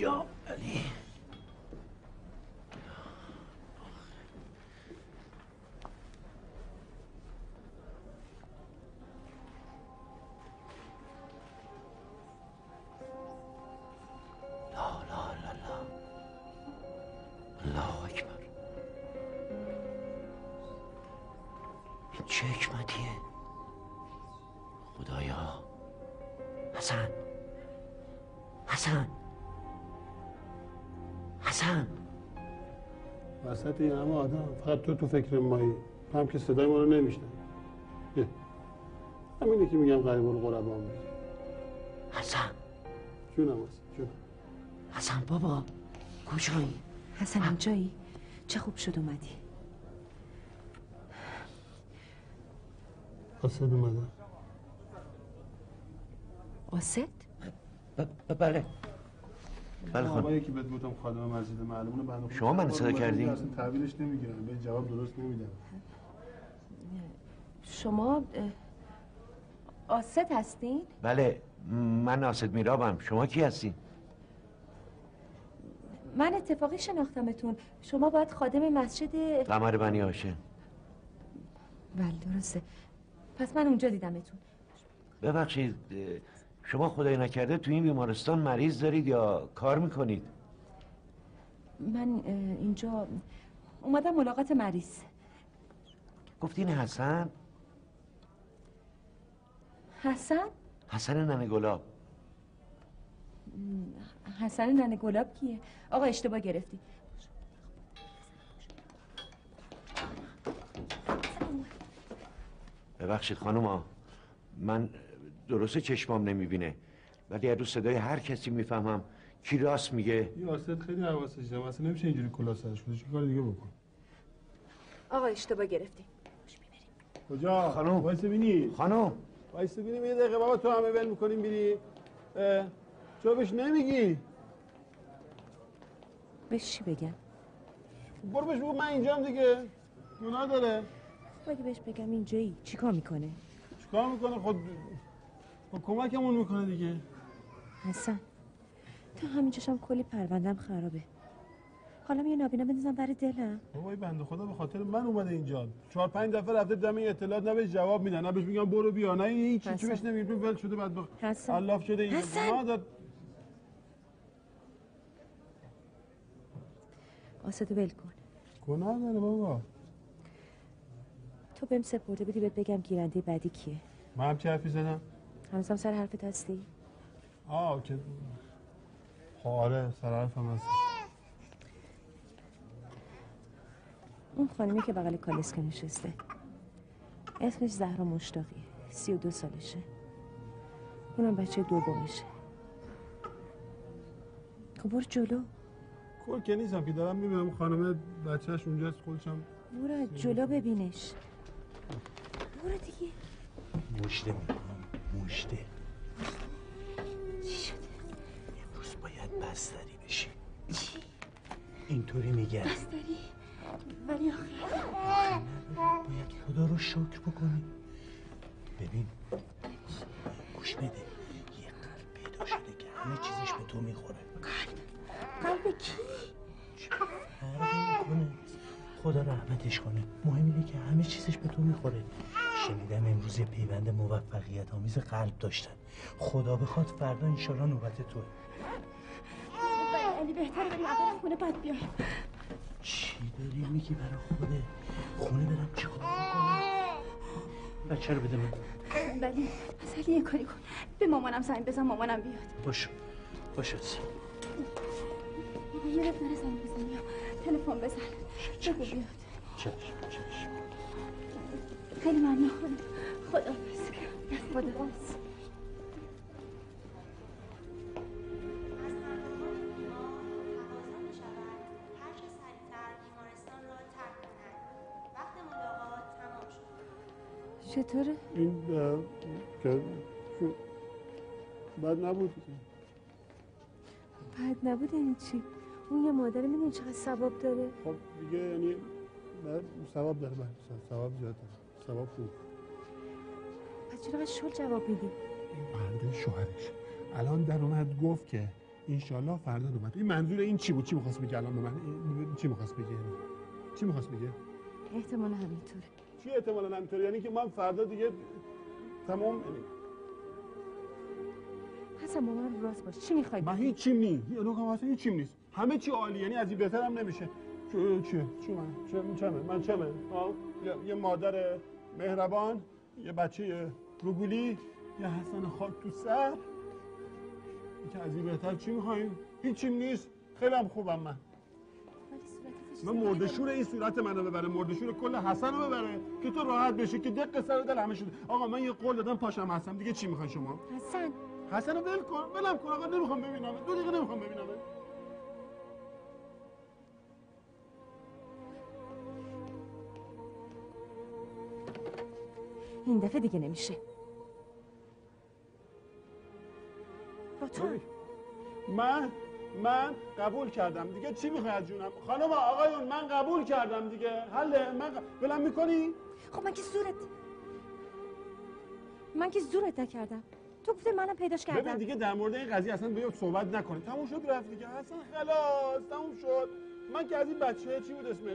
یا علی. الله اکبر. این چه حکمتیه خدایا. حسن حسن حسن. وسط این همه آدم فقط تو فکر مایی، هم که صدای ما رو نمیشنن. همینه که میگم غریب الغربا میگه. حسن جونم حسن جونم. حسن بابا کجایی؟ حسن اینجایی؟ چه خوب شد اومدی. قاصد اومدن. قاصد؟ بله بله خانم. آقایی که بهت گفتم خادم مسجد معلمونه بنده شما من صدا کردین؟ اصلا تعبیرش نمیگیرن، به جواب درست نمیدن. شما قاصد هستین؟ بله من ناصد میرابم. شما کی هستین؟ من اتفاقی شناختمتون. شما باید خادم مسجد قمر بنی هاشم. بله درسته. پس من اونجا دیدمتون. ببخشید شما خدای نکرده تو این بیمارستان مریض دارید یا کار میکنید؟ من اینجا اومدم ملاقات مریض. گفتین حسن؟ حسن؟ حسن ننه گلاب. حسن ننه گلاب کیه؟ آقا اشتباه گرفتی. ببخشید خانوما، من درسته چشمام نمیبینه ولی از رو صدای هر کسی میفهمم کی راست میگه. این واسط خیلی حواسش جمع، اصلا نمیشه اینجوری کلا سرش کنه. چه کار دیگه بکن. آقا اشتباه گرفتی. کجا؟ خانم وایس بینی. خانم وایس بینی یه دقیقه. بابا تو همه ول میکنیم میری. چرا بهش نمیگی؟ بهش چی بگم؟ برو بهش بگو من اینجام دیگه. گناه داره. اگه بهش بگم اینجایی چیکار میکنه؟ چیکار میکنه؟ خود کمکمون میکنه دیگه. حسن تا همینجاشم کلی پروندم خرابه. حالا یه نابینا بندازم برای دلم. بابا بنده خدا به خاطر من اومده اینجا. 4-5 دفعه رفته دم اطلاعات، نه بهش جواب میدن، نه بهش میگم برو بیا، نه این چی بهش نمیگم. ول شده بعد الاف شده این حسن آسدو ول کن. گناه داره بابا. تو بهم سپرده بدی بهت بگم گیرنده بعدی کیه. من هم چه حرفی زدم؟ هنوزم سر حرفت هستی؟ که آره سر حرفم هست. اون خانمی که بغل کالسکه نشسته اسمش زهرا مشتاقیه. 32 سالشه. اونم بچه دومشه. خب برو جلو. کل که نیستم که دارم میبینم خانم بچهش اونجاست. خودشم برو جلو ببینش. برو دیگه. مشته میکنم. مشته چی شده؟ امروز باید بستری بشی. چی؟ اینطوری میگن بستری؟ ولی آخه باید خدا رو شکر بکنی. ببین گوش بده، یه قلب پیدا شده که همه چیزش به تو میخوره. قلب کی؟ فرقی میکنه. خدا رحمتش کنه. مهم اینه که همه چیزش به تو میخوره. شنیدم امروز یه پیوند موفقیت آمیز قلب داشتن. خدا بخواد فردا انشالله نوبت توه. علی بهتره بریم اول خونه بعد بیایم. چی داری میگی برای خوده؟ خونه برم چه کار بکنم؟ بچه رو بده من. ولی پس علی یه کاری کن، به مامانم زنگ بزن مامانم بیاد. باشه یه رفت زنگ بزن یا تلفن بزن بگو بیاد. چشم خیلی ممنون. خداحافظ. چطوره؟ این بد نبود. بد نبود یعنی چی؟ اون یه مادر میدونی چقدر ثواب داره؟ خب دیگه یعنی ثواب داره. ثواب زیاد داره. ثواب خوب. پس چرا شل جواب میدی؟ این برده شوهرش الان در اومد گفت که انشالله فردا نوبت. این منظور این چی بود؟ چی می‌خواست بگه الان به من؟ چی می‌خواست بگه؟ چی می‌خواست بگه؟ احتمالا همینطوره. چی احتمالا همینطوره؟ یعنی که من فردا دیگه تمام. حسن با من راست باش. چی می‌خوای؟ من هیچیم نیست. اصلا هیچیم نیست. همه چی عالی، یعنی از این بهتر هم نمیشه. من چمه؟ یه مادر مهربان، یه بچه روگولی، یه حسن خاک تو سر. که از این بهتر چی میخواییم؟ هیچیم نیست. خیلی هم خوبم من. مردشور این صورت منو ببره، مردشور کل حسن رو ببره که تو راحت بشی، که دق سر دل همه شده. آقا من یه قول دادم پاشم هستم، دیگه چی میخوای شما؟ حسن رو ول کن، ولم کن آقا، نمیخوام ببینم. 2 دقیقه نمیخوام ببینم. این دفعه دیگه نمیشه. با تو من قبول کردم دیگه. چی میخوای از جونم؟ خانم آقایون من قبول کردم دیگه. حله. ولم میکنی؟ خب من که زورت نکردم. تو گفته منم پیداش کردم. ببین دیگه در مورد این قضیه اصلا بیاد صحبت نکنید. تموم شد رفت دیگه. اصلا خلاص تموم شد. من که از این بچه چی بود اسم این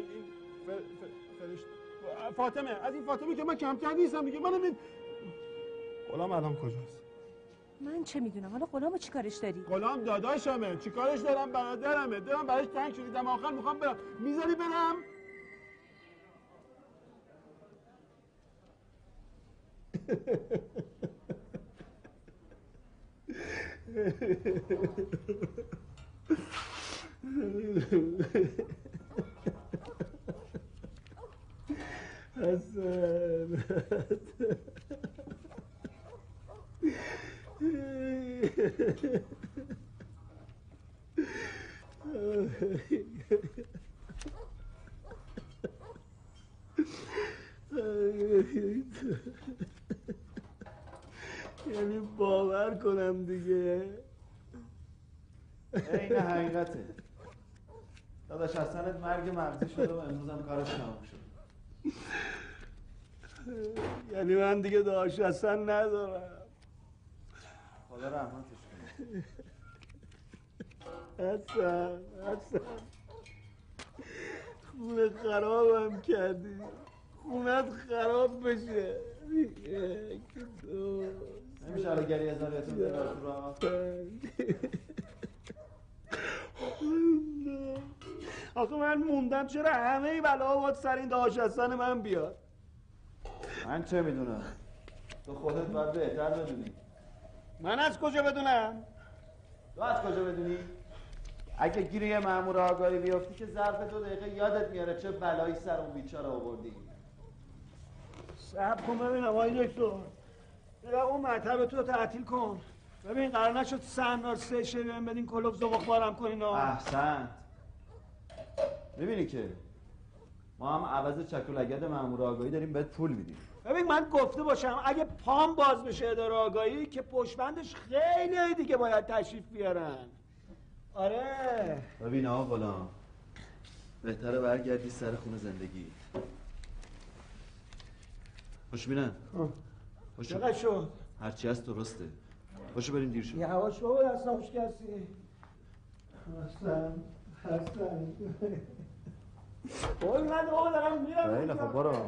فاطمه، از این فاطمه که من کمتر نیستم دیگه. منم غلام الان کجاست؟ من چه میدونم؟ حالا غلامو چیکارش داری؟ غلام داداشمه. چیکارش دارم؟ برادرمه. دلم براش تنگ شدیدم. آخر میخوام برم. میذاری برم؟ یعنی باور کنم دیگه. این حقیقته. داداش حسنت مرگ مغزی شده و امروز هم کارش تمام شد. یعنی من دیگه داداش حسن ندارم. خدا رحمتش کنه. حسن خونه خرابم کردی. خونت خراب بشه. نمیشه حالا گریه زاریتون ببر تو راه. آخه من موندم چرا همه بلا باید سر این داداش حسن من بیاد. من چه میدونم؟ تو خودت باید بهتر بدونی. من از کجا بدونم؟ تو از کجا بدونی؟ اگه گیر یه مأمور آگاهی بیافتی که ظرف 2 دقیقه یادت میاره چه بلایی سر اون بیچاره آوردی. صبر کن ببینم آقای دکتر. اون مطب تو تعطیل کن. ببین قرار نشد سهمدار 3 شبیه بدین کلوب زبخ بارم کنین. احسنت. ببینی که ما هم عوض چک و لگد مأمور آگاهی داریم بهت پول میدیم. ببین من گفته باشم اگه پام باز بشه اداره آگاهی که پشتبندش خیلی دیگه باید تشریف بیارن. آره. ببین آقا غلام، بهتره برگردی سر خونه زندگی. خوش بینم. چقدر شد؟ هرچی هست درسته. خوشو بریم دیر شد. یواش بابا دست نباش کسی. حسن بول من بابا دارم میرم. خیلی خب برو.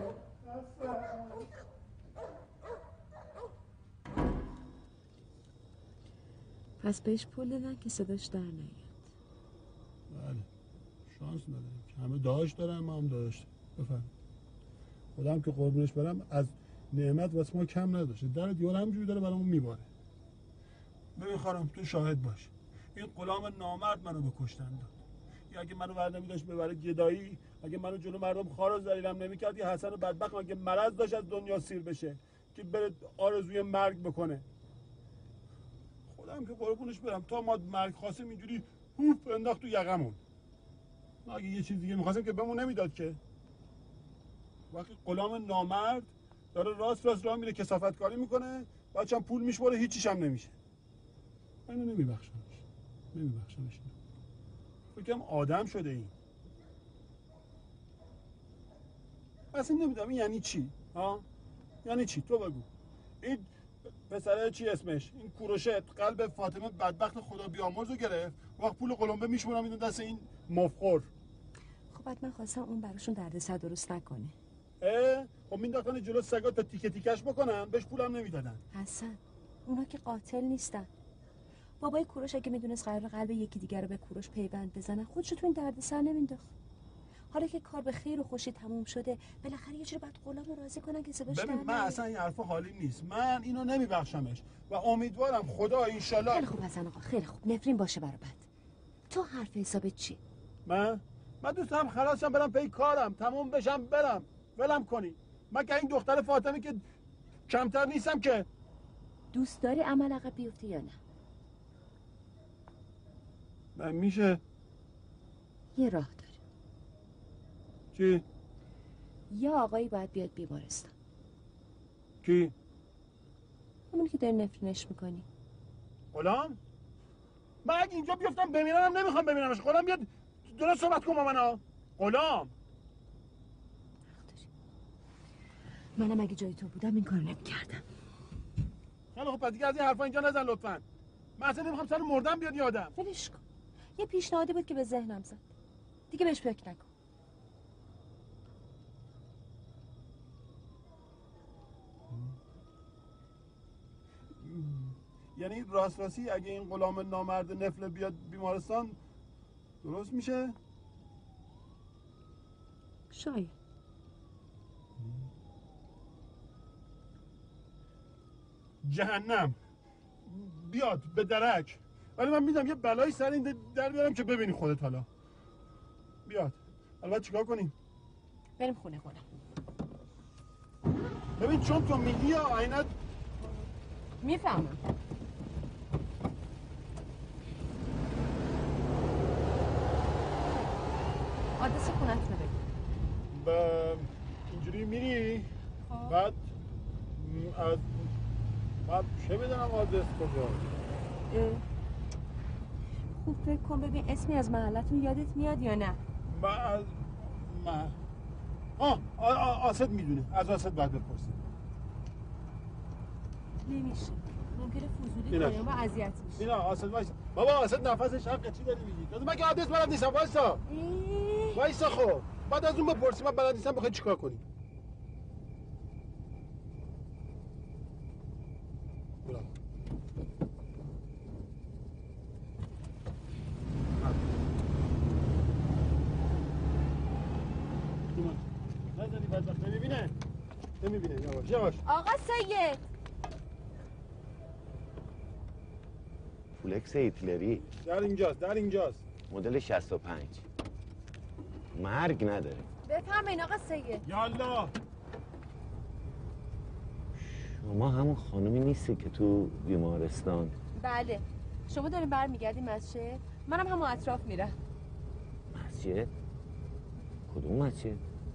پس بهش پول دادن که صداش در نیاد. بله شانس نداریم که همه داعش دارن، ما هم داعش بفهم. خودم که قربونش برم از نعمت واسه ما کم نداشته. در دیوار همجوری داره برامون میباره. ببین خانم تو شاهد باش، این غلام نامرد منو به کشتن داد. یا اگه منو ور نمی‌داشت ببره گدایی، اگه منو جلو مردم خار و ذلیلم نمی‌کرد، یه حسن بدبخت اگه مرض داشت از دنیا سیر بشه که بره آرزوی مرگ بکنه. خودم که قربونش برم تا ما مرگ خواستیم اینجوری هوف انداخت تو یقمون. اگه یه چیز دیگه می‌خواستیم که بهمون نمیداد که. وقتی غلام نامرد داره راست راه میره کثافت کاری میکنه، بچه‌م پول میشوره هیچیش هم نمیشه. اینو نمیبخشمش. فکرم آدم شده این. اصلا نمیدونم این یعنی چی؟ ها؟ یعنی چی؟ تو بگو. این پسره چی اسمش این کوروشه قلب فاطمه بدبخت خدا بیامرز رو گرفت. وقت پول قلمبه میشمونم اینو دست این مفخور. خب حتما خواستم اون براشون دردسر درست نکنه. خب مینداختن جلو سگا تا تیکه تیکش بکنن، بهش پولم نمیدادن. حسن اونا که قاتل نیستن. بابای کوروش اگه میدونست قرار قلب یکی دیگر رو به کوروش پیوند بزنن خودشو تو این دردسر نمینداخت. حالا که کار به خیر و خوشی تموم شده بالاخره یه جوری باید غلامو راضی کنن که صداش ببین در من نیاد. اصلا این حرفا حالی نیست. من اینو نمیبخشمش و امیدوارم خدا انشالله. خیلی خوب حسن آقا، خیلی خوب. نفرین باشه برا بد. تو حرف حسابت چی؟ من دوست دارم خلاصم برم پی کارم، تموم بشم برم. ولم کنی. من که این دختر فاطمه که کمتر نیستم که. دوست داری عمل عقب بیفته یا نه؟ من میشه یه راه داره. چی؟ یا آقایی باید بیاد بیمارستان. کی؟ همونی که داری نفرینش میکنی. غلام؟ من اگه اینجا بیفتم بمیرم نمیخوام بمیرمش. غلام بیاد درست صحبت کن با من. غلام منم اگه جای تو بودم این کارو نمی‌کردم. خیلی خب دیگه از این حرفا اینجا نزن لطفاً. من اصلا نمیخوام سر مردن بیاد یادم. ولش کن. یه پیشنهادی بود که به ذهنم زد. دیگه بهش فکر نکن. یعنی راستی اگه این غلام نامرد نفل بیاد بیمارستان درست میشه؟ شاید. جهنم بیاد به درک. ولی من میدم یه بلایی سر این در بیارم که ببینی خودت. حالا بیاد. البته چیکار کنیم؟ بریم خونه خودم. ببین چون تو میگی یا عینت میفهمم. آدرس خونت رو بگو. اینجوری میری خب. بعد از بعد چه بدونم آدرس کجا. خوب فکر کن ببین اسمی از محلتون یادت میاد یا نه. بعد آسد میدونه. از آسد باید بپرسیم. نمیشه. ممکنه فضولی اینا. کنه ما اذیت میشه. اینا آسد وایسا. بابا آسد نفسش حقه. چی داری میگی؟ من که آدرس بلد نیستم. وایسا خب بعد از اون بپرسیم. من بلد نیستم بخوای چیکار کنی؟ برو. نزدی بدبخت نمیبینه یواش آقا سید فولکس هیتلری در اینجاست مدل 65 مرگ نداره. بفرمایین آقا سید. یالا شما همون خانومی نیستی که تو بیمارستان؟ بله. شما دارین برمیگردین مسجد؟ منم همون اطراف میرم. مسجد؟ کدوم مسجد؟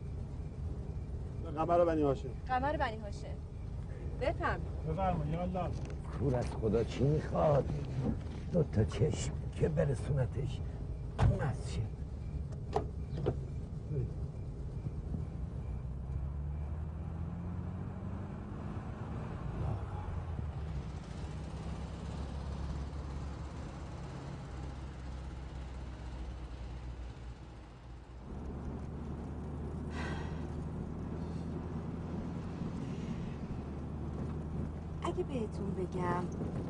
قمر بنی هاشم. قمر بنی هاشم. بفرما یالا. کور از خدا چی میخواد؟ 2 چشم که برسونتش مسجد. اگه بهتون بگم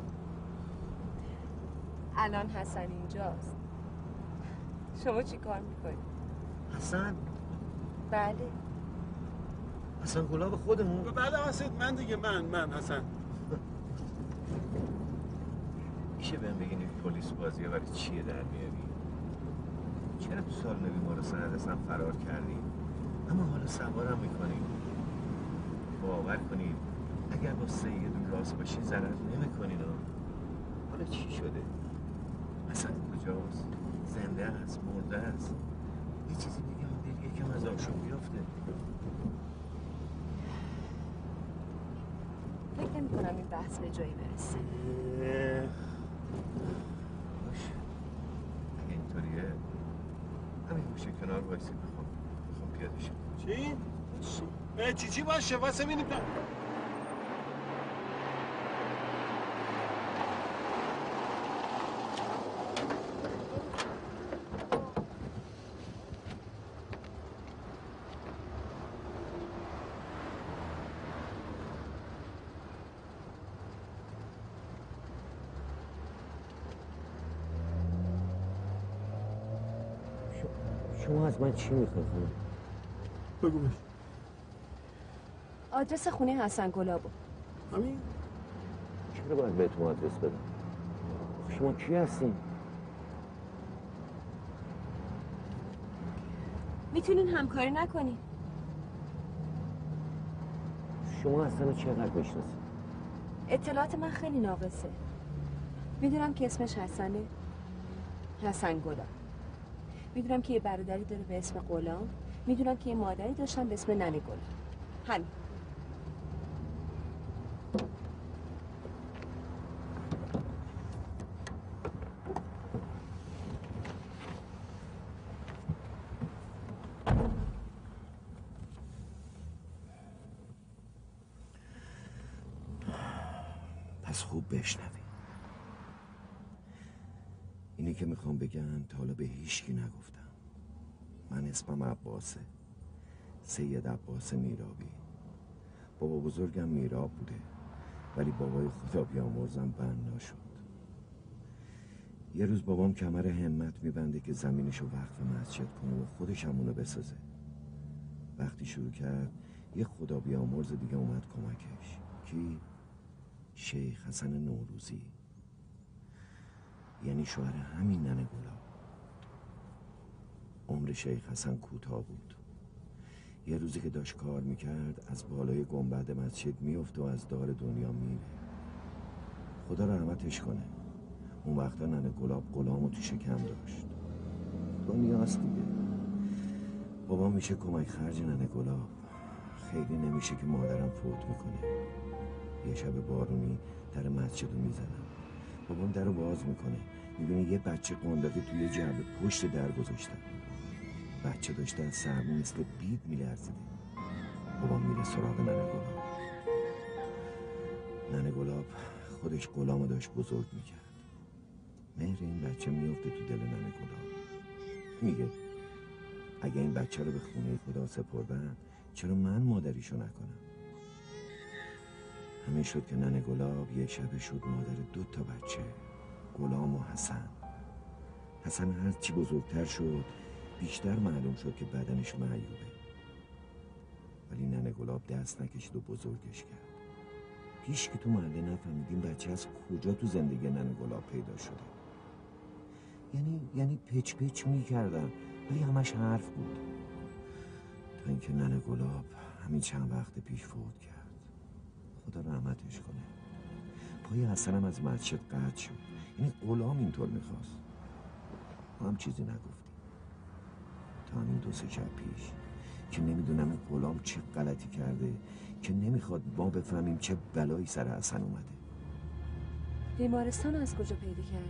الان حسن اینجاست شما چی کار میکنید؟ حسن؟ بله. حسن گلاب خودمون؟ بله حسن من دیگه من حسن. میشه بهم بگین این پلیس بازیه ولی چیه در میاری؟ چرا تو سالن بیمارستان ازم فرار کردی؟ اما حالا سوارم میکنی. باور کنید اگر با سید راست باشین ضرر نمیکنین. حالا چی شده؟ اصلا کجاست؟ زنده است؟ مرده است؟ یه چیزی بگم دل یکم از آشون بیافته. فکر نمی کنم این بحث به جایی برسه. باشه اگه اینطوریه همین باشه کنار وایسی بخوام پیاده شم. چی؟ چی باشه واسه بینیم شما از من چی میخواید؟ بگو بش. آدرس خونه حسن گلابو. همین؟ چرا باید بهتون آدرس بدم؟ شما کی هستین؟ میتونین همکاری نکنین. شما اصلا چقدر میشناسید؟ اطلاعات من خیلی ناقصه. میدونم که اسمش حسنه، حسن گلاب. میدونم که یه برادری داره به اسم غلام. میدونم که یه مادری داشتن به اسم ننه گلاب. همین. پس خوب بشنوی. اینی که میخوام بگم تا حالا به هیچکی نگفتم. من اسمم عباسه، سید عباس میرابی. بابا بزرگم میراب بوده ولی بابای خدا بیامرزم بنا شد. یه روز بابام کمر همت میبنده که زمینشو وقف مسجد کنه و خودش همونو بسازه. وقتی شروع کرد یه خدا بیامرز دیگه اومد کمکش. کی؟ شیخ حسن نوروزی، یعنی شوهر همین ننه گلاب. عمر شیخ حسن کوتاه بود. یه روزی که داشت کار میکرد از بالای گنبد مسجد میفته و از دار دنیا میره. خدا رحمتش کنه. اون وقتا ننه گلاب غلامو تو شکم داشت. دنیاست دیگه. بابا میشه کمک خرج ننه گلاب. خیلی نمیشه که مادرم فوت میکنه. یه شب بارونی در مسجد رو میزنم. بابام در رو باز میکنه. میبینه یه بچه قنداقی توی جعبه پشت در گذاشتن. بچه داشته از سرما مثل بید میلرزیده. بابام میره سراغ ننه گلاب. ننه گلاب خودش غلامو داشت بزرگ میکرد. مهر این بچه میفته تو دل ننه گلاب. میگه اگه این بچه رو به خونه خدا سپردن چرا من مادریشو نکنم؟ همین شد که ننه گلاب یه شب شد مادر 2 تا بچه، غلام و حسن. حسن هرچی بزرگتر شد بیشتر معلوم شد که بدنش معیوبه. ولی ننه گلاب دست نکشید و بزرگش کرد. هیچ که تو محله نفهمید این بچه از کجا تو زندگی ننه گلاب پیدا شده. یعنی پچ پچ میکردن ولی همش حرف بود. تا اینکه ننه گلاب همین چند وقت پیش فوت کرد. خدا رحمتش کنه. پای حسنم از مسجد قطع شد. یعنی غلام اینطور میخواست. ما هم چیزی نگفتیم تا همین 2-3 شب پیش که نمیدونم این غلام چه غلطی کرده که نمیخواد ما بفهمیم چه بلایی سر حسن اومده. بیمارستان از کجا پیدا کردی؟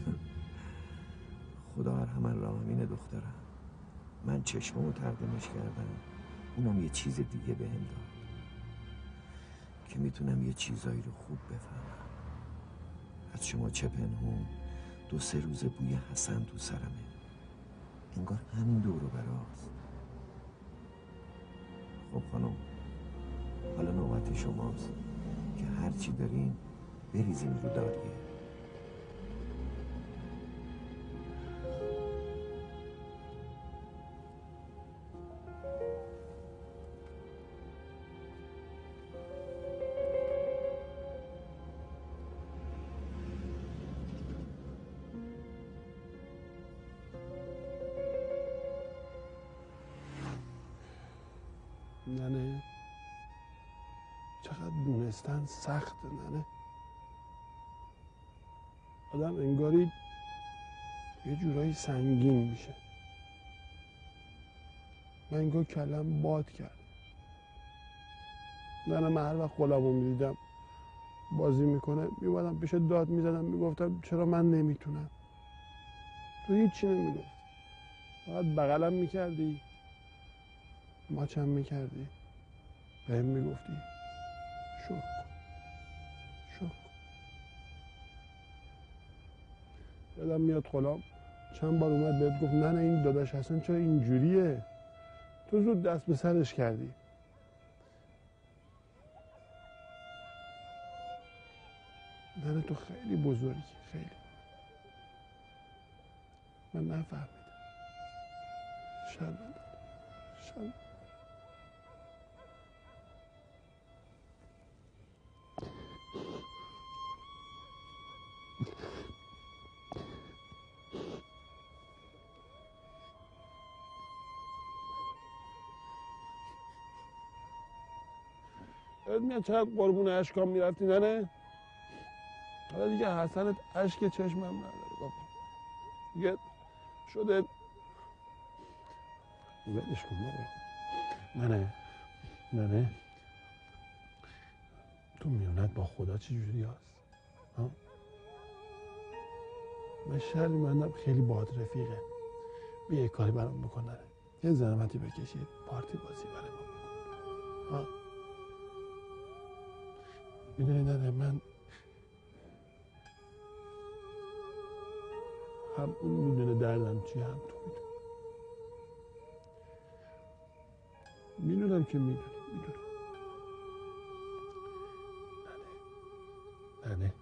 خدا ارحم الراحمین دخترم. من چشممو ترجمه‌اش کردم. اونم یه چیز دیگه بهم داد که میتونم یه چیزایی رو خوب بفهمم. از شما چه پنهون 2-3 روز بوی حسن تو سرمه. انگار همین دور و براست. خب خانم حالا نوبت شماست که هر چی دارین بریزین رو داریه. ننه چقدر دونستن سخته ننه. آدم انگاری یه جورایی سنگین میشه. من انگار کلم باد کرد. من هر وقت غلامو میدیدم بازی میکنه میومدم پیش داد میزدم میگفتم چرا من نمیتونم. تو هیچی نمیگفت. فقط بغلم میکردی ماچم میکردی بهم میگفتی شکر یادم میاد غلام چند بار اومد بهت گفت نه این داداش حسن چرا اینجوریه، تو زود دست به سرش کردی. نه تو خیلی بزرگی، خیلی. من نفهمیدم. شرمنده. یاد میاد چقدر قربون اشکام میرفتی نه؟ حالا دیگه حسنت اشک چشمم نداره بابا، دیگه شده ولش کن بابا. نه تو میونت با خدا چی جوری هست؟ من شرمندم خیلی باد رفیقه، بیا یه کاری برام بکنه، یه زحمتی بکشید پارتی بازی برای ما بکن. میدونی نه من هم اون میدونه دردم چیه هم تو میدونم که میدونم نه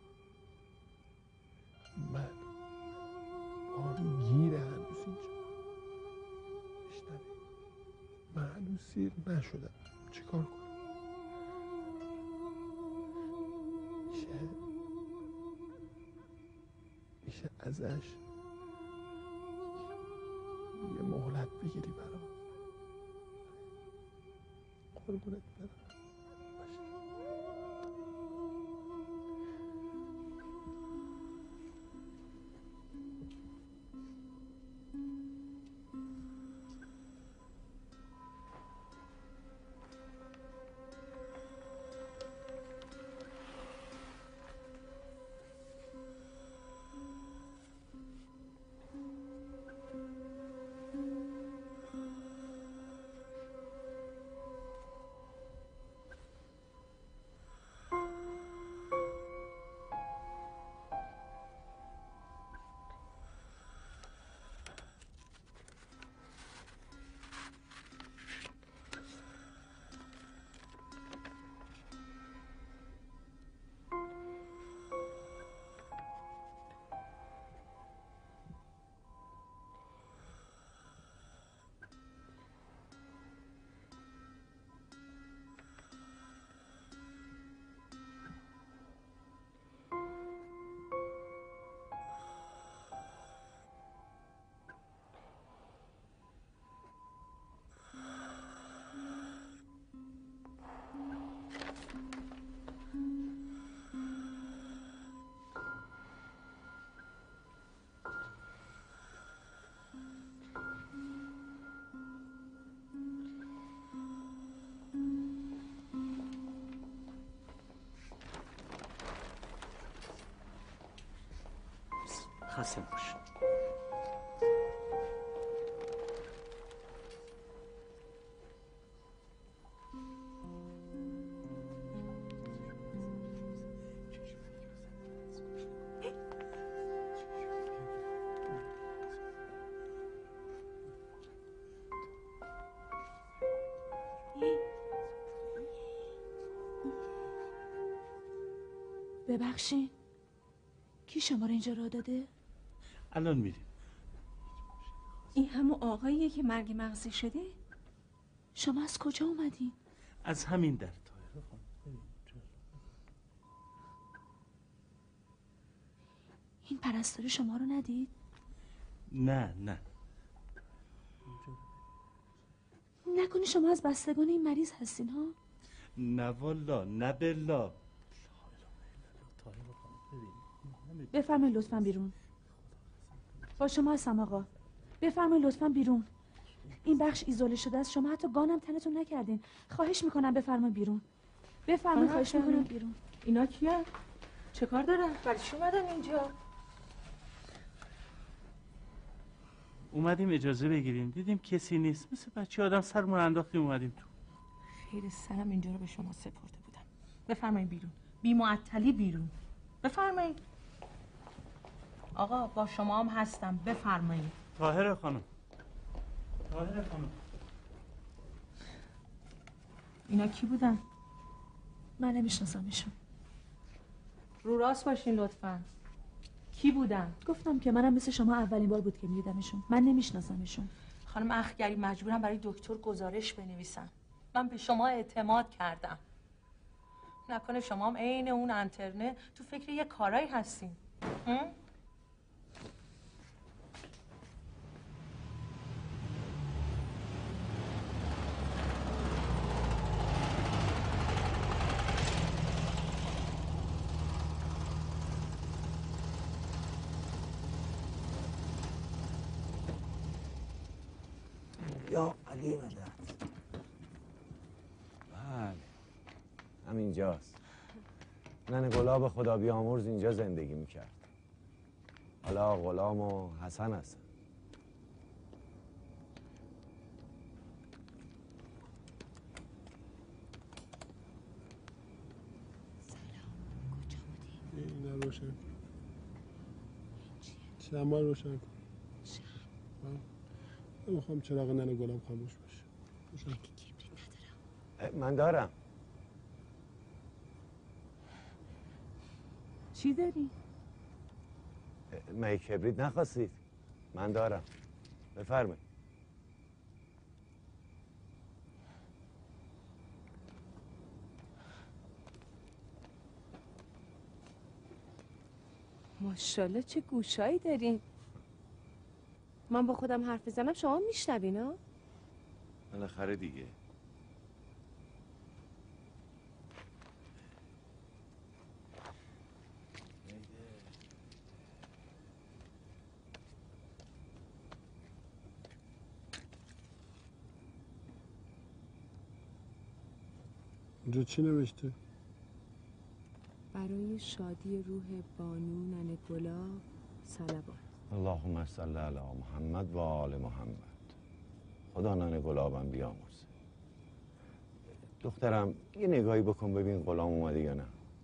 من پام گیره هنوز اینجا میشنوی، من هنوز سیر نشدم، چیکار کنم؟ میشه ازش یه مهلت بگیری برام؟ قربونت برم. خسته باش. ببخشید کی شما رو اینجا راه داده؟ الان میریم. این همون آقاییه که مرگ مغزی شده؟ شما از کجا اومدین؟ از همین در. این پرستار شما رو ندید؟ نه نکنی شما از بستگان این مریض هستین ها؟ نه والا نه بلا. بفرمایید لطفا بیرون. با شما هستم آقا. بفرمایید لطفا بیرون. این بخش ایزوله شده است، شما حتی گانم تنتون نکردین. خواهش میکنم بفرمایید بیرون. بفرمایید خواهش میکنم بیرون. اینا کیه؟ چه کار دارن؟ برای چی اومدن اینجا؟ اومدیم اجازه بگیریم، دیدیم کسی نیست، مثل بچه آدم سرمون انداختیم اومدیم تو. خیر سرم اینجا رو به شما سپرده بودم. بفرمایید بیرون. بی معطلی بیرون. بفرمایید. آقا با شما هم هستم، بفرمایید. طاهره خانم. اینا کی بودن؟ من نمیشناسمشون. رو راست باشین لطفاً. کی بودن؟ گفتم که منم مثل شما اولین بار بود که میدیدمشون. من نمیشناسمشون. خانم اخگری مجبورم برای دکتر گزارش بنویسم. من به شما اعتماد کردم. نکنه شما هم عین اون انترنه تو فکر یه کارایی هستین. یا علی مدد. بله همینجاست. ننه گلاب خدا بیامرز اینجا زندگی میکرد. حالا غلام و حسن هستن. این روشن کن. شمع روشن کن. نمیخوام چراغ ننه گلاب خاموش باشه. روشن کن. من دارم. چی داری؟ مگه کبریت نخواستید؟ من دارم. بفرمایید. ماشاءالله چه گوشایی دارین. من با خودم حرف بزنم شما میشنوین ها؟ بالاخره دیگه. اینجا چی نوشته؟ برای شادی روح بانو ننه گلاب صلوات. اللهم صل علی محمد و آل محمد. خدا ننه گلابم بیامرزه. دخترم یه نگاهی بکن ببین غلام اومده یا نه.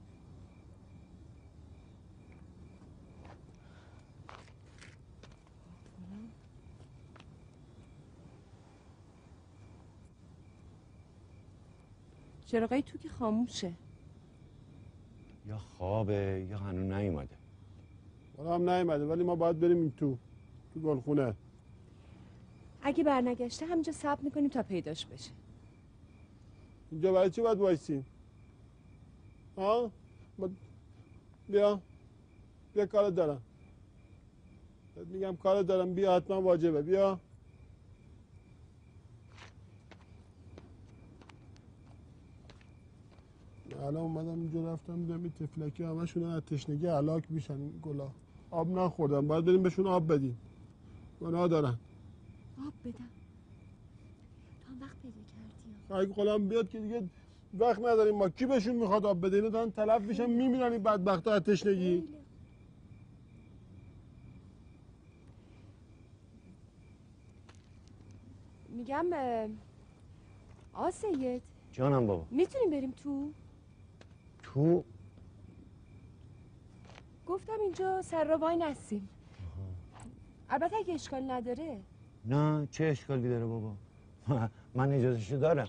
چراغای تو که خاموشه. یا خوابه یا هنوز نیومده. غلام نیومده ولی ما باید بریم این تو گلخونه. اگه برنگشته همینجا صبر میکنیم تا پیداش بشه. اینجا برای چی باید وایسیم؟ ها؟ بیا کار دارم. میگم کار دارم، بیا حتما واجبه. بیا. الان اومدم اینجا رفتم دیدم این تفلکی همشون از تشنگی هلاک میشن. این گلا آب نخوردن، باید بریم بهشون آب بدیم. گناه دارن. آب بدم؟ تا وقت پیدا کردی؟ اگه غلام بیاد که دیگه وقت نداریم ما. کی بهشون میخواد آب بده؟ اینا دارن تلف میشن میمیرن این بدبختا از تشنگی. میگم سید جانم بابا. میتونیم بریم تو؟ گفتم اینجا سر را وای نستیم. البته اگه اشکال نداره. نه چه اشکالی داره بابا؟ من اجازهشو دارم.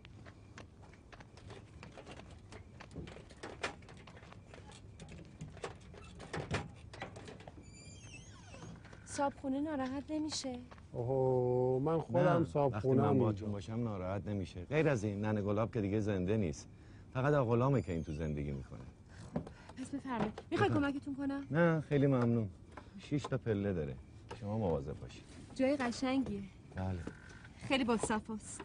صابخونه ناراحت نمیشه؟ اوه من خودم صابخونم. وقتی من باهاتون باشم ناراحت نمیشه. غیر از این ننه گلاب که دیگه زنده نیست. فقط غلامه که این تو زندگی میکنه. پس بفرمایید. میخوای کمکتون کنم؟ نه خیلی ممنون. 6 تا پله داره. شما مواظب باشید. جای قشنگیه. بله. خیلی باصفاست.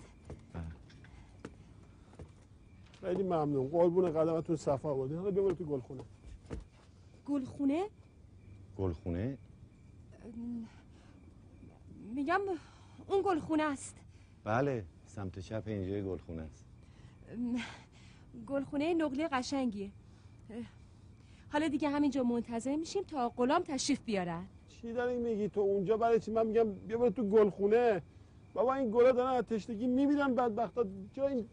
خیلی ممنون. قربون قدمتون صفا بودین. حالا ببرید تو گلخونه. گلخونه؟ گلخونه؟ میگم اون گلخونه است. بله سمت چپ اینجای گلخونه است. گلخونه نقلی قشنگیه. حالا دیگه همینجا منتظر میشیم تا غلام تشریف بیارن. چی داری میگی تو اونجا؟ برای چی؟ من میگم بیا برو تو گلخونه. بابا این گلا دارن از تشنگی میمیرن بدبختا. چرا این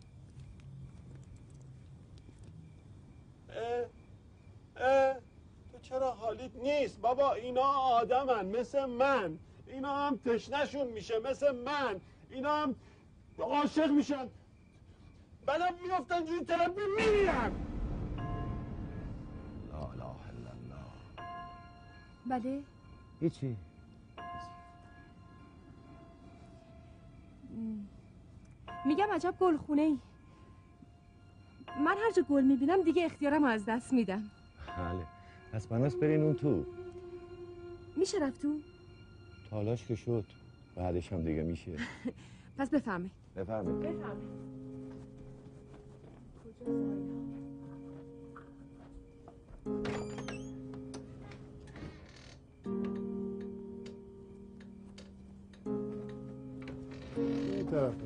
تو چرا حالیت نیست بابا؟ اینا آدمن مثل من. اینا هم تشنهشون میشه مثل من. اینا هم عاشق میشن بعدم میافتن جوی طرف میمیرن. لا اله الا الله. بله؟ هیچی. میگم عجب گلخونه ای. من هر جا گل میبینم دیگه اختیارم از دست میدم. بله، پس بناس برین اون تو. میشه رفت تو؟ تالاش که شد، بعدش هم دیگه میشه. پس بفرمایید. بفرمایید. این طرفه.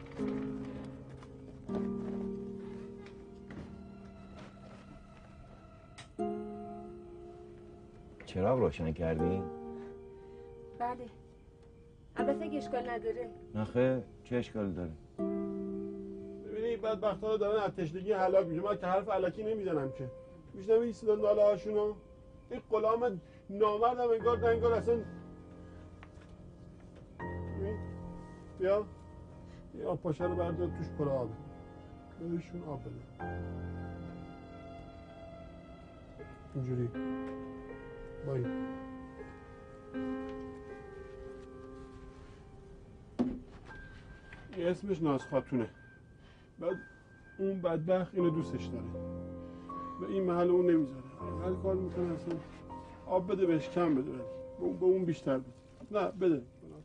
چراغ روشن کردین؟ بله. البته اگه اشکال نداره. نخه چه اشکالی داره؟ ببینی بدبخت‌ها رو دارن از تشنگی هلاک میشه. من که حرف الکی نمیزنم که. میشنوی صدا ناله هاشونو؟ این غلام نامردم انگار اصلا. بیا این آب پاشه رو بردار توش پر آب. بهشون آب بده. اینجوری با این اسمش ناز خاتونه. بعد اون بدبخت اینو دوستش داره، به این محل اون نمیذاره، هر کار میکنه اصلا. آب بده بهش کم بده، به اون بیشتر بده. نه بده.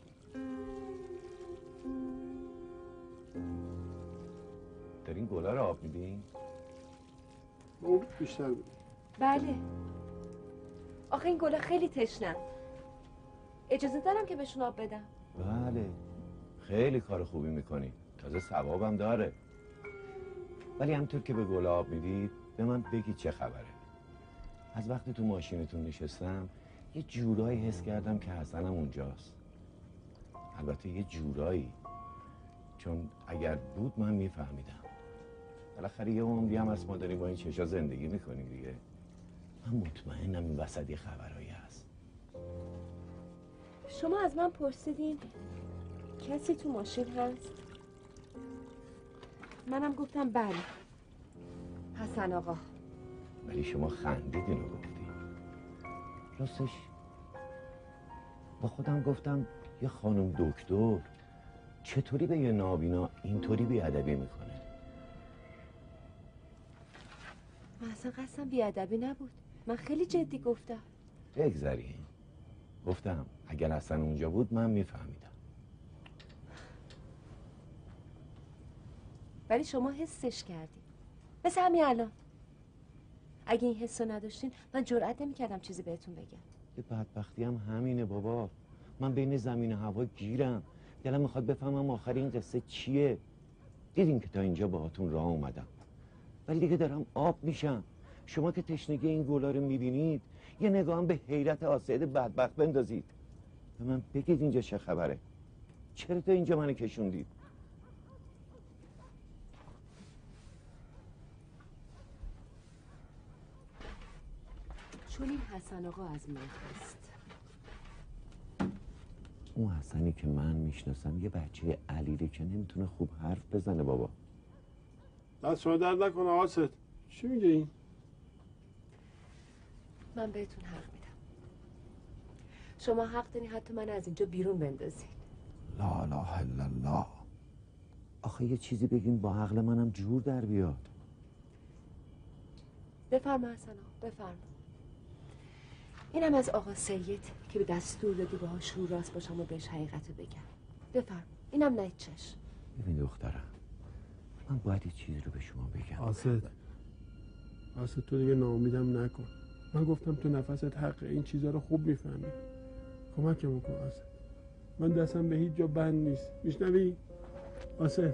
دارین گلا رو آب میدین؟ به اون بیشتر بده. بله. آخه این گلا خیلی تشنن. اجازه دارم که بهشون آب بدم؟ بله، خیلی کار خوبی میکنی، تازه ثوابم داره. ولی همطور که به گلا آب میدید به من بگید چه خبره. از وقتی تو ماشینتون نشستم یه جورایی حس کردم که حسنم اونجاست. البته یه جورایی، چون اگر بود من میفهمیدم. بالاخره یه عمری هم از ما داریم با این چشا زندگی میکنیم دیگه. من مطمئنم این وسط یه خبرایی هست. شما از من پرسیدین کسی تو ماشین هست؟ منم گفتم بله، حسن آقا. ولی شما خندیدین و گفتین. راستش با خودم گفتم یه خانم دکتر چطوری به یه نابینا اینطوری بیادبی میکنه؟ من اصلا قصدم بیادبی نبود، من خیلی جدی گفتم. بگذارین. گفتم اگر اصلا اونجا بود من میفهمیدم. ولی شما حسش کردین، مثل همین الان. اگه این حسو نداشتین من جرئت نمی‌کردم چیزی بهتون بگم. یه بدبختی هم همینه بابا. من بین زمین و هوا گیرم. دلم میخواد بفهمم آخر این قصه چیه. دیدین که تا اینجا باهاتون راه اومدم، ولی دیگه دارم آب میشم. شما که تشنگی این گلا رو میبینید یه نگاه هم به حیرت آسید بدبخت بندازید. به من بگید اینجا چه خبره؟ چرا تا اینجا منو کشوندید؟ چون این حسن آقا از من هست. اون حسنی که من میشناسم یه بچه علیله که نمیتونه خوب حرف بزنه بابا. دست شما درد نکنه آسد. چی میگه این؟ من بهتون حق میدم. شما حق دارین حتی من از اینجا بیرون بندازین. لا اله الا الله. آخه یه چیزی بگین با عقل منم جور در بیاد. بفرما حسن آقا، بفرما. اینم از آقا سید که به دستور دادی باهاش رو راست باشم و بهش حقیقت رو بگم. بفرما. اینم نه چشم. ببین دخترم، من باید یه چیزی رو به شما بگم. آسد تو دیگه ناامیدم نکن. من گفتم تو نفست حق این چیزا رو خوب میفهمی. کمکم کن آسد. من دستم به هیچ جا بند نیست. میشنوی؟ آسد.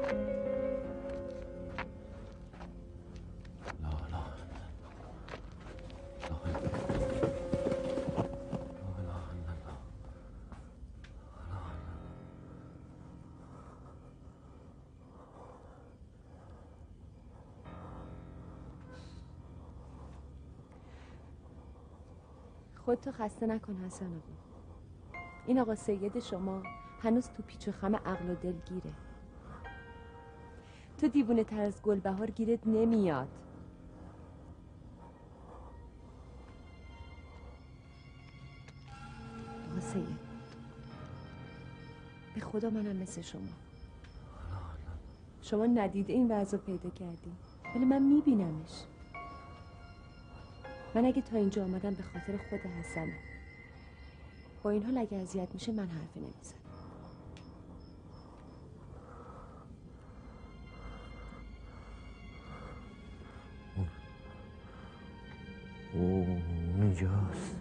خودتو خسته نکن حسن آقا. این آقا سید شما هنوز تو پیچ و خم عقل و دل گیره. تو دیوونه تر از گلبهار گیرت نمیاد. آقا سید، به خدا منم مثل شما ندیده این وضع پیدا کردی، ولی من میبینمش. من اگه تا اینجا آمدم به خاطر خود حسنه. با این حال اگه اذیت میشه من حرفی نمیزنم. اونجاست.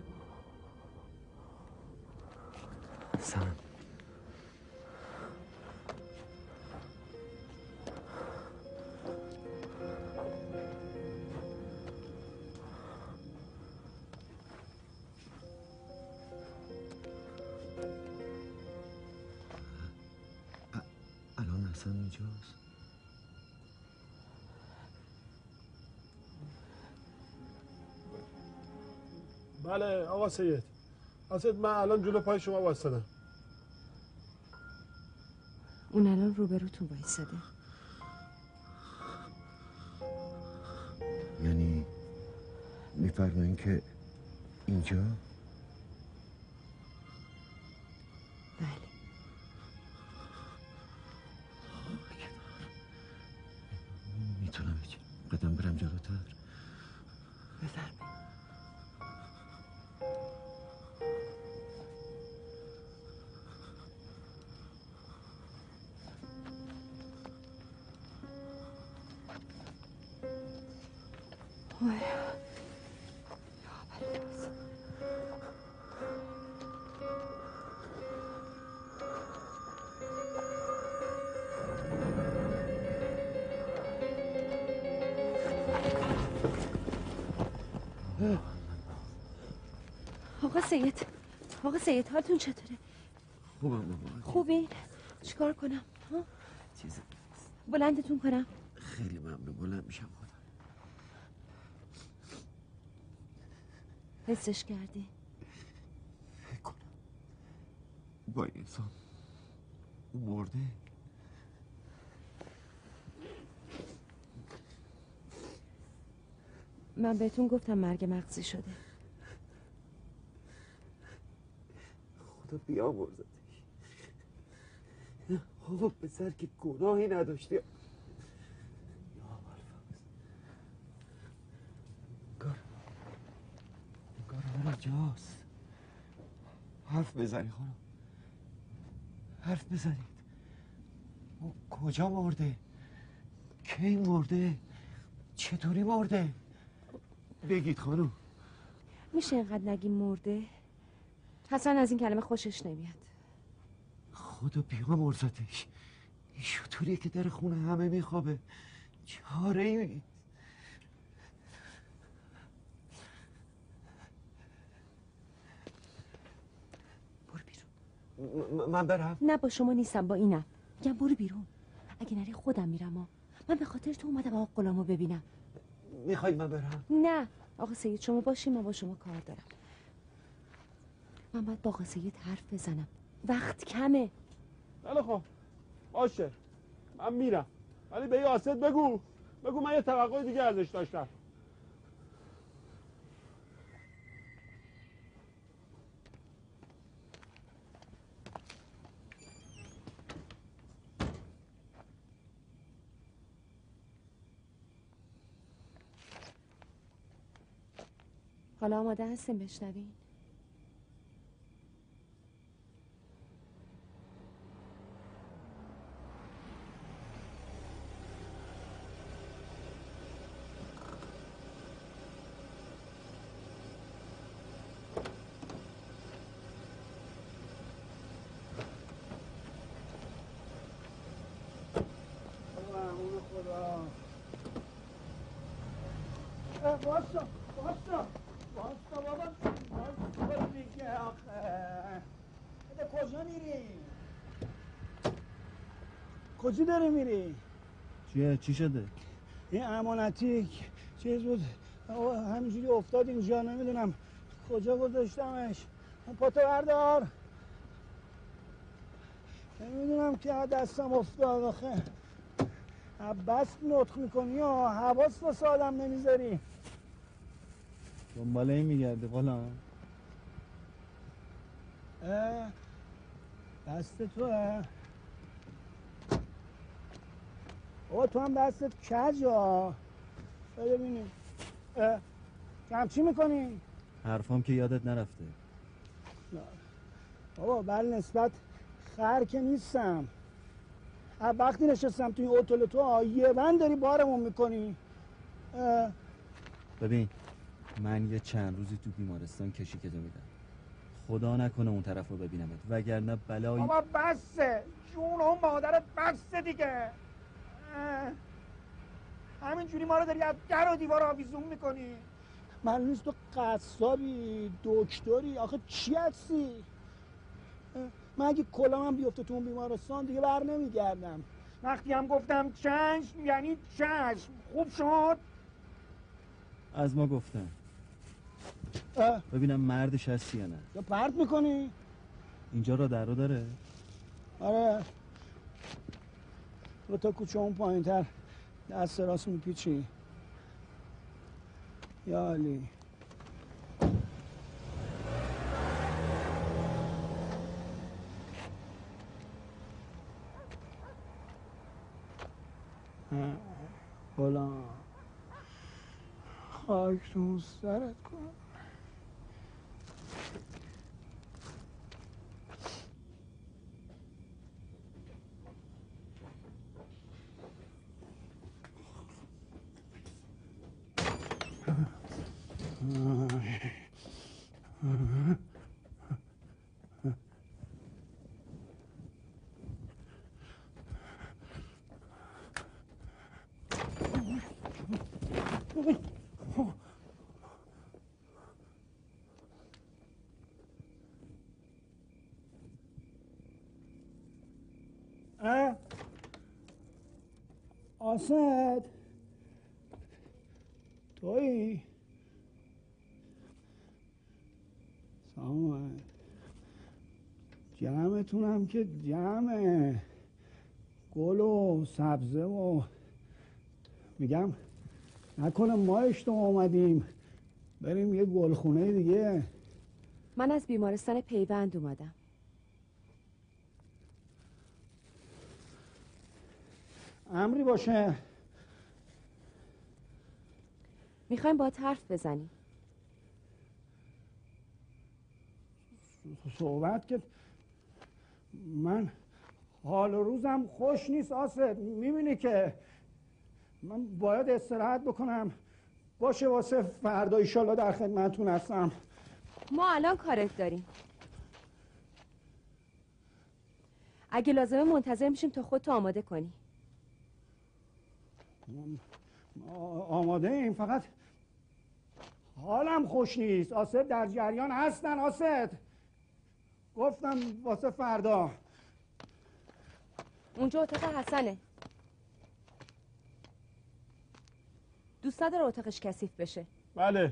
حسن الان حسن اینجاست. بله آقا سید. من الان جلو پای شما وایسادم. اون الان روبروتون وایساده. یعنی میفرمایین که اینجا؟ بله. میتونم قدم برم جلوتر؟ بفرمایید. آقا سید حالتون چطوره؟ خوبم بابا. خوبین؟ چیکار کنم؟ ها؟ چیزی بلندتون کنم؟ خیلی ممنون. بلند میشم خودم. حسش کردی؟ فکر کنم با انسان مرده. من بهتون گفتم مرگ مغزی شده. خدا بیامرزتش. بابا پسر که گناهی نداشته. انگار جاست. حرف بزنی خانم. حرف بزنید. او کجا مرده؟ کی مرده؟ چطوری مرده؟ بگید خانم. میشه اینقدر نگیم مرده؟ حسن از این کلمه خوشش نمیاد. خدا بیامرزتش. این شطوریه که در خونه همه میخوابه. چاره ای؟ برو بیرون. من برم؟ نه با شما نیستم، با اینم. میگم برو بیرون. اگه نری خودم میرم. من به خاطر تو اومدم آقا غلامو ببینم. میخواید من برم؟ نه آقا سید شما باشین، من با شما کار دارم. من باید با آقا سید حرف بزنم، وقت کمه. بله خب باشه من میرم، ولی به یاسد بگو من یه توقع دیگه ازش داشتم. حالا آماده هستیم بشنوین؟ واسا بابا واسا دیگه آخه. کجا میری؟ کجا داری میری؟ چی شده؟ این امانتی چیز بود همینجوری افتاد اینجا، نمیدونم کجا گذاشتمش. پاتو بردار. نمیدونم که دستم افتاد آخه. بس نطق میکنی یا حواس واسه آدم نمیذاری. دنباله این میگرده غلام. دست توه. بابا تو هم دستت کجا. ببینیم چی میکنی؟ حرفام که یادت نرفته. بابا بل نسبت خر که نیستم. وقتی نشستم توی هتل تو یه بند داری بارمون میکنی. ببین من یه چند روزی تو بیمارستان کشیکتو میدم، خدا نکنه اون طرف رو ببینمت وگرنه بلایی. بابا بسه جون اون مادرت، بسه دیگه. همینجوری ما رو داری از در و دیوار آویزون میکنی. من نیست تو قصابی دکتری آخه چی هستی؟ من اگه کلامم بیفته تو اون بیمارستان دیگه بر نمیگردم. وقتی هم گفتم چشم یعنی چشم. خوب شد؟ از ما گفتم ببینم مردش هستی یا نه. یا پرت میکنی؟ اینجا را در رو داره؟ آره رو تا کوچه اون پایین تر دست راست میپیچی. یا علی غلام خاک تو سرت کن. آسد تویی؟ سلام. جمعتونم که جمعه گل و سبزه و میگم نکنه ما اشتباه اومدیم بریم یه گلخونه دیگه. من از بیمارستان پیوند اومدم. امری باشه. میخوایم با حرف بزنیم. صحبت که من حال و روزم خوش نیست آسد. میبینی که من باید استراحت بکنم. باشه واسه فردا ایشالله در خدمتتون هستم. ما الان کارت داریم. اگه لازمه منتظر میشیم تا خودتو آماده کنی. آماده ایم، فقط حالم خوش نیست. آسد در جریان هستن. آسد گفتم واسه فردا. اونجا اتاق حسنه. دوست نداره اتاقش کثیف بشه. بله.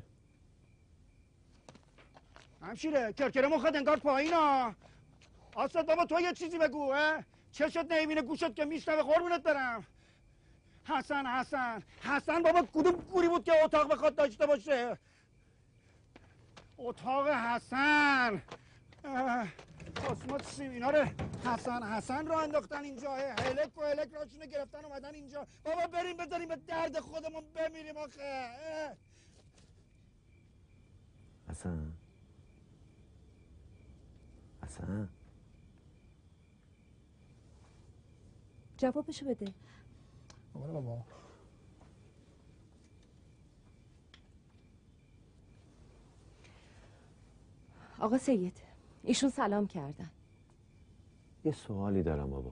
همشیره کرکره مخواد انگار پایینا. آسد بابا تو یه چیزی بگو. چشت نمیبینه گوشت که میشنوه. قربونت برم. حسن بابا کدوم گوری بود که اتاق بخواد داشته باشه؟ اتاق حسن. قسمت سیمینا رو حسن رو انداختن اینجا. هلک و هلک راشونو گرفتن اومدن اینجا. بابا بریم بذاریم به درد خودمون بمیریم آخه. حسن جوابشو بده. بابا آقا سید ایشون سلام کردن. یه سوالی دارم بابا.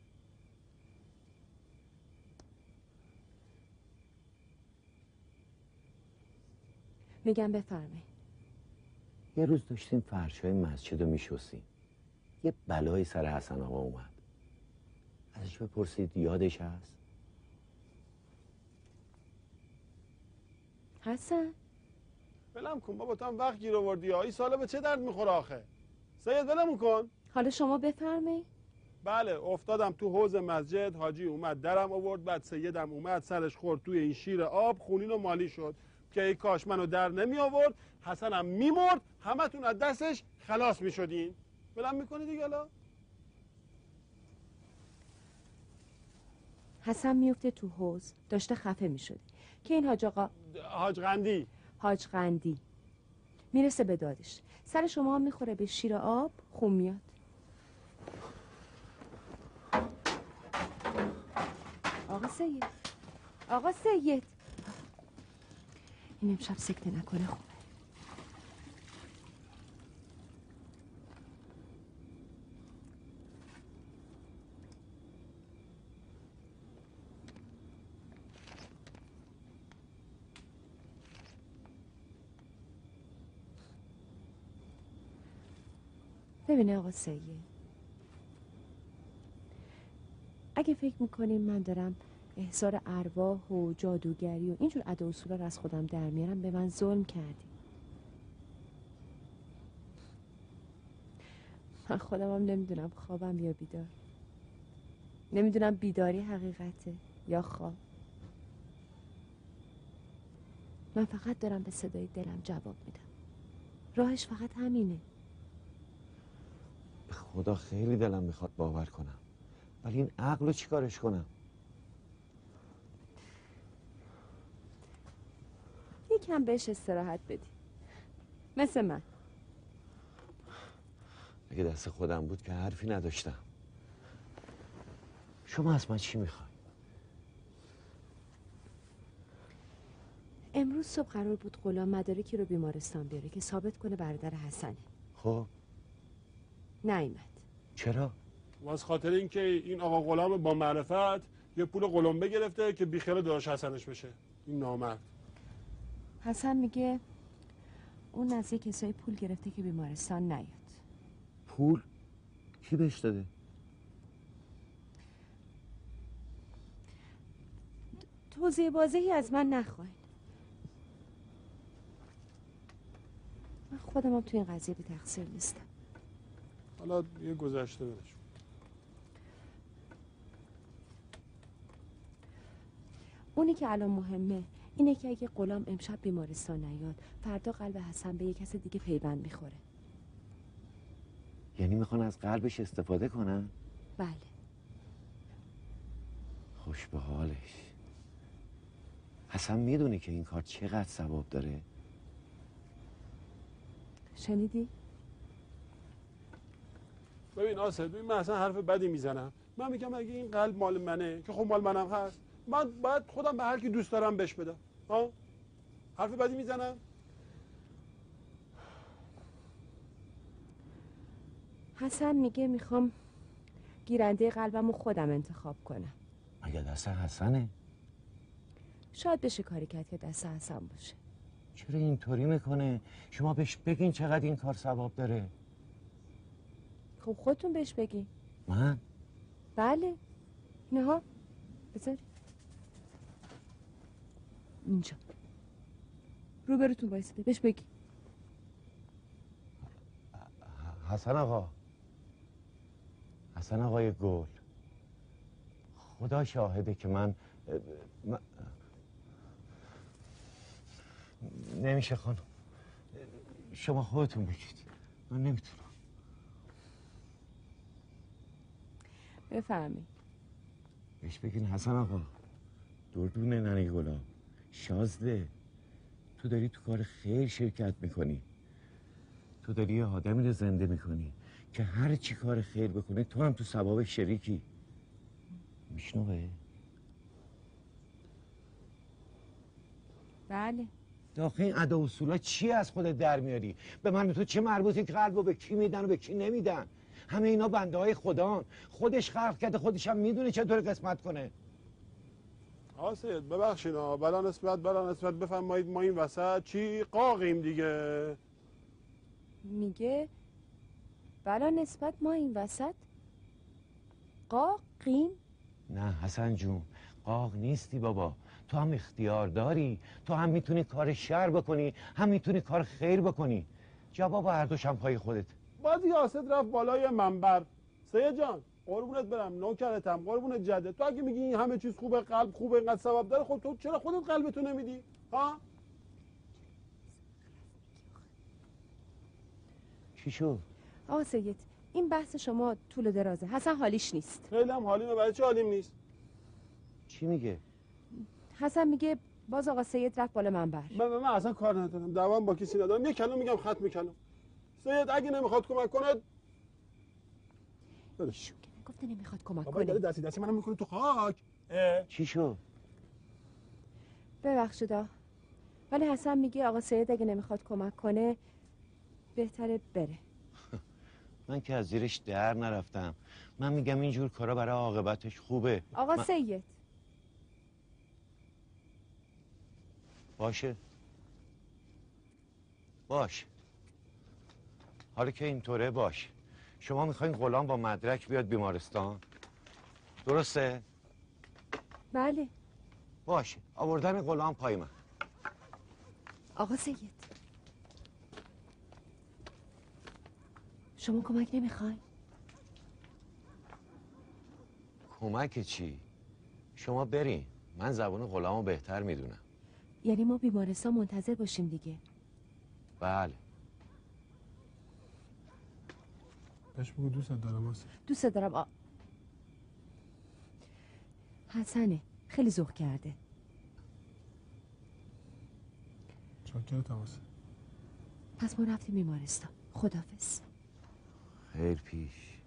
میگم بفرمایید. یه روز داشتیم فرشای مسجد رو میشستیم، یه بلایی سر حسن آقا اومد. ازش بپرسید یادش هست؟ حسن ولم کن بابا، تو هم وقت گیر آوردی. این سالا به چه درد میخوره آخه؟ سید ولم کن. حالا شما بفرمایید. بله افتادم تو حوض مسجد، حاجی اومد درم آورد، بعد سیدم اومد سرش خورد توی این شیر آب، خونین و مالی شد که ای کاش منو در نمی آورد، حسنم میمرد، همتون از دستش خلاص میشدین. ولم میکنی دیگه. حالا حسن میفته تو حوض، داشته خفه میشده که این حاج آقا حاج قندی میرسه به دادش، سر شما هم میخوره به شیر آب، خون میاد. آقا سید این امشب سکته نکنه خوبه. ببینه آقا سید، اگه فکر میکنیم من دارم احضار ارواح و جادوگری و اینجور ادا و اصولا رو از خودم در میارم، به من ظلم کردی. من خودم هم نمیدونم خوابم یا بیدار، نمیدونم بیداری حقیقته یا خواب. من فقط دارم به صدای دلم جواب میدم، راهش فقط همینه. به خدا خیلی دلم میخواد باور کنم، ولی این عقل رو چی کارش کنم؟ یکم بهش استراحت بدی، مثل من. اگه دست خودم بود که حرفی نداشتم. شما از من چی میخوای؟ امروز صبح قرار بود غلام مدارکی رو بیمارستان بیاره که ثابت کنه برادر حسنه. خب نیامد. چرا؟ واسه خاطر اینکه این آقا غلام با معرفت یه پول قلمبه گرفته که بیخیال داداش حسنش بشه. این نامرد. حسن میگه اون از یه کسای پول گرفته که بیمارستان نیاد. پول؟ کی بهش داده؟ توضیح واضحی از من نخواین. من خودم هم تو این قضیه بی تقصیر نیستم. حالا یه گذشته برش. اونی که الان مهمه اینه که اگه غلام امشب بیمارستان نیاد، فردا قلب حسن به یه کس دیگه پیوند میخوره. یعنی میخوان از قلبش استفاده کنن؟ بله. خوش به حالش. حسن میدونی که این کار چقدر ثواب داره؟ شنیدی؟ ببین آسد، ببین من اصلا حرف بدی میزنم. من میگم اگه این قلب مال منه که خب مال منم هست، من باید خودم به هر کی دوست دارم بهش بدم. ها؟ حرف بدی میزنم؟ حسن میگه میخوام گیرنده قلبمو خودم انتخاب کنم. مگه دست حسنه؟ شاید بشه کاری کرد که دست حسن باشه. چرا اینطوری میکنه؟ شما بهش بگین چقدر این کار ثواب داره. خب خودتون بهش بگین. من؟ بله. اینها بذار اینجا روبروتون وایساده، بهش بگی. حسن آقا، حسن آقای گل، خدا شاهده که من نمیشه خانم، شما خودتون بگید، من نمیتونم. بفرمایید. بهش بگین حسن آقا، دردونه ننه گلاب، شازده، تو داری تو کار خیر شرکت میکنی، تو داری یه آدمی رو زنده میکنی که هر چی کار خیر بکنه تو هم تو ثواب شریکی. میشنوه؟ بله. داخل این ادا اصولا چی از خودت در میاری؟ به من تو چه مربوطه که قلبو به کی میدن و به کی نمیدن؟ همه اینا بنده های خدان، خودش خلق کرده، خودش هم میدونه چطور قسمت کنه. آسد ببخشید بلا نسبت بفرمایید ما این وسط چی قاقیم دیگه. میگه بلا نسبت ما این وسط قاقیم. نه حسن جون، قاق نیستی بابا، تو هم اختیار داری، تو هم میتونی کار شر بکنی، هم میتونی کار خیر بکنی. جواب هر دوش هم پای خودت. باز یاسد رفت بالای منبر. سید جان قربونت برم، نوکرتم، قربونت جده، تو اگه میگی این همه چیز خوبه، قلب خوبه، اینقدر ثواب داره، خب تو چرا خودت قلبتو نمیدی؟ ها؟ چی شد؟ آقا سید این بحث شما طول و درازه. حسن حالیش نیست. خیلی هم حالیمه، برای چه حالیم نیست؟ چی میگه؟ حسن میگه باز آقا سید رفت بالا منبر. من اصلا کار ندارم، دعوام با کسی ندارم. یه کلام میگم خط میکنم. سید اگه نمیخواد کمک کنه ایشون که نگفته نمیخواد کمک بابا داره کنه. دستی منو میکنه تو خاک. چی شد؟ ببخشیدا، ولی حسن میگه آقا سید اگه نمیخواد کمک کنه بهتره بره. من که از زیرش در نرفتم. من میگم اینجور کارا برای عاقبتش خوبه. آقا سید باشه حالا که اینطوره باشه. شما میخواین غلام با مدرک بیاد بیمارستان؟ درسته؟ بله. باشه آوردن غلام پای من. آقا سید شما کمک نمیخواین؟ کمک چی؟ شما برین، من زبان غلامو بهتر میدونم. یعنی ما بیمارستان منتظر باشیم دیگه؟ بله. بهش بگو دوست دارم آسف. دوست دارم حسنه خیلی ذوق کرده. چاکرتم آسف. پس ما رفتیم بیمارستان. خداحافظ. خیر پیش.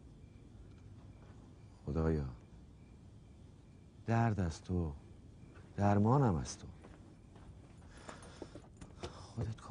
خدایا درد از تو، درمانم از تو. خودت